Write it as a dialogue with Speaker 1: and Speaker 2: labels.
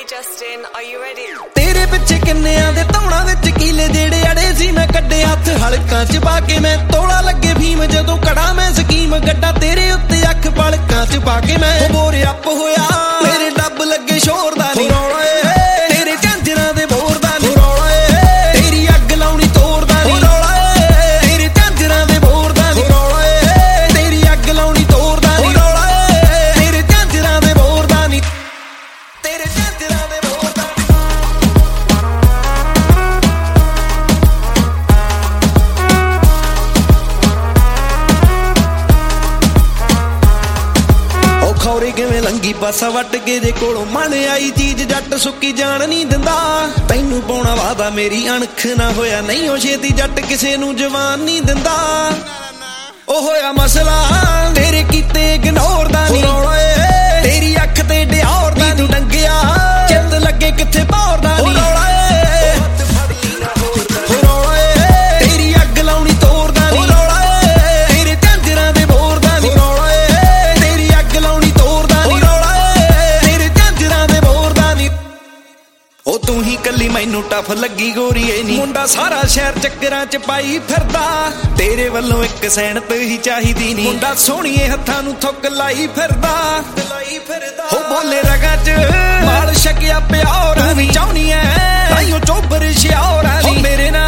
Speaker 1: Justin, are you ready?
Speaker 2: तेरे पिछे किन्नियां दे तौणां विच कीले जेड़े अड़े सी मैं कड्डे हत्थ हलकां च पा के मैं तोड़ा लगे भीम जदों कड़ा मैं स्कीम गड्डा तेरे उत्ते अख पलकां च पा के मैं बोरे अप होया मेरे डब लगे शोर दा नी रौला तेरे झांजरां दे बोर दा नी रौला तेरी अग लाउणी तोर दा नी रौला तेरे झांजरां दे बोर दा नी रौला तेरी अग लाउणी तोर दा नी रौला तेरे झांजरां दे बोर दा नी तेरे झांजरां दे बोर दा नी खौरे किवें लंगी पासा वट के जे कोलों मन आई चीज जट सुक्की जान नहीं दिंदा तैनू पाउणा वादा मेरी अणख ना होया नहीं ओ छेती जट किसे नू जवान नहीं दिंदा ओ होया मसला तेरे कीते इग्नोर दा नी रौला तेरी अख ते डिओर दा नी डंगिया चित लगे किथे भौर दा नी रौला तेरी अग लाउणी तोर दा नी रौला तेरे झांजरां दे बोर दा नी रौला तेरी अग लाउणी तोर दा नी रौला तेरे झांजरां दे बोर दा नी ओ तू ही कल्ली मैनू टफ लगी गोरीए नी मुंडा सारा शहर चक्करां च पाई फिरदा तेरे वल्लों एक सैनत ही चाहीदी नी मुंडा सोहणीए हत्थां नू थुक लाई फिरदा हो बोले रगा च माल छकिया प्यार वी चाहुनी ऐ ताइयों चोबर शियार नी मेरे नाल